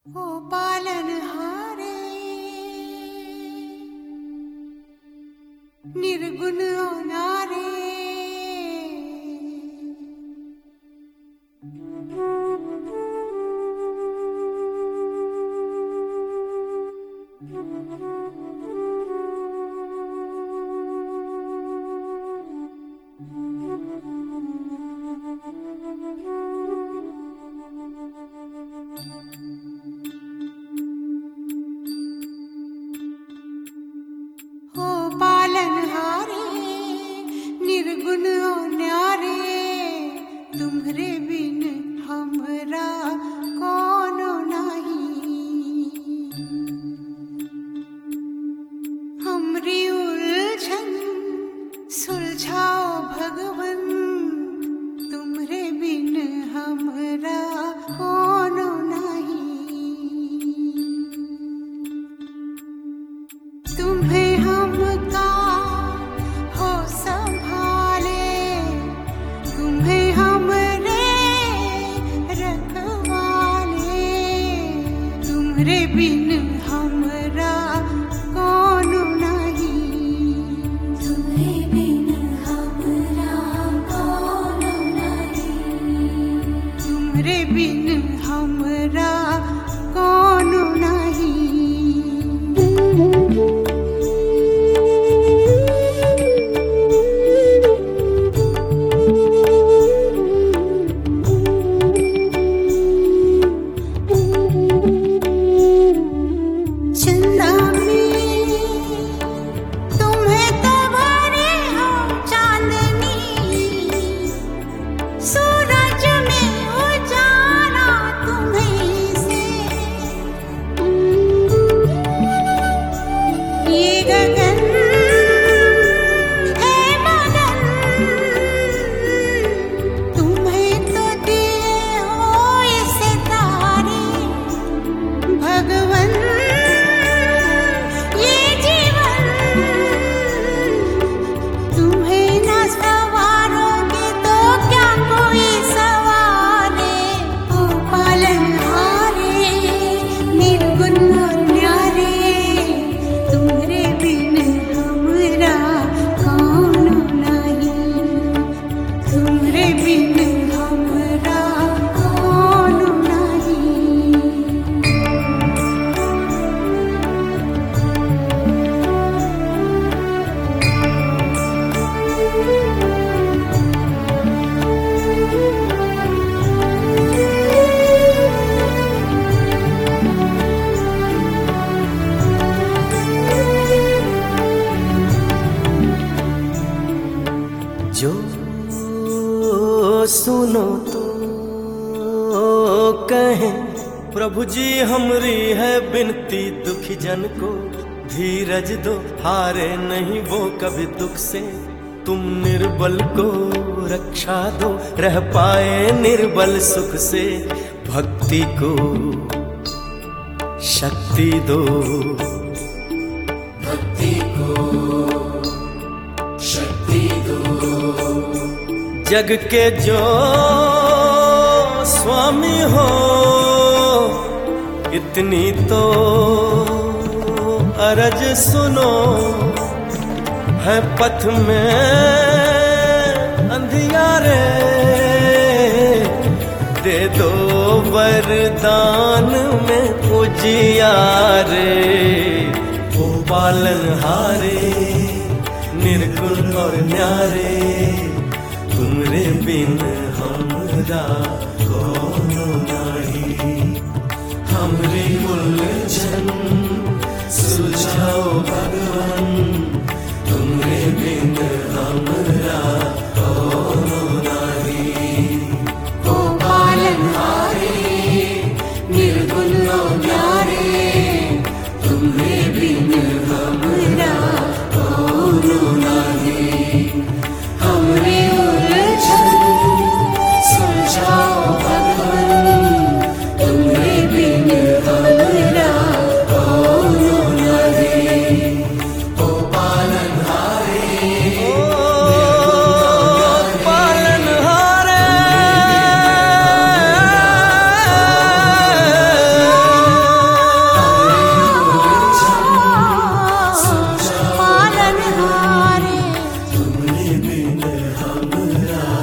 ओ पालनहारे निर्गुण नारे पालनहारे निर्गुण न्यारे तुम्हरे बिन हमरा कोनो नहीं। हमरी उलझन सुलझाओ भगवन तुम्हरे बिन हमरा कोनो नहीं। तुम्हें हमका हो संभाले तुम्हें हमरे रखवाले तुम्हरे बिन हमरा कोनो नहीं। तुम्हें बिन हमरा कोनो नहीं। तुम्हरे बिन हमरा कोनो नहीं। जो सुनो तो कहें प्रभु जी हमरी है बिनती दुखी जन को धीरज दो हारे नहीं वो कभी दुख से तुम निर्बल को रक्षा दो रह पाए निर्बल सुख से भक्ति को शक्ति दो भक्ति को शक्ति दो जग के जो स्वामी हो इतनी तो अरज सुनो है पथ में अंधियारे दे दो वरदान में उजियारे ओ पालनहारे निर्गुण और न्यारे तुमरे बिन हमरा कोनो नहीं। हमरी उलझन सुलझाओ भगवन तुमरे बिन हमरा कोनो नहीं। ओ पालनहारे निर्गुण न्यारे तुमरे बिन हमरा कोनो नहीं। हमरे उलझन सुलझाओ बिन हमरा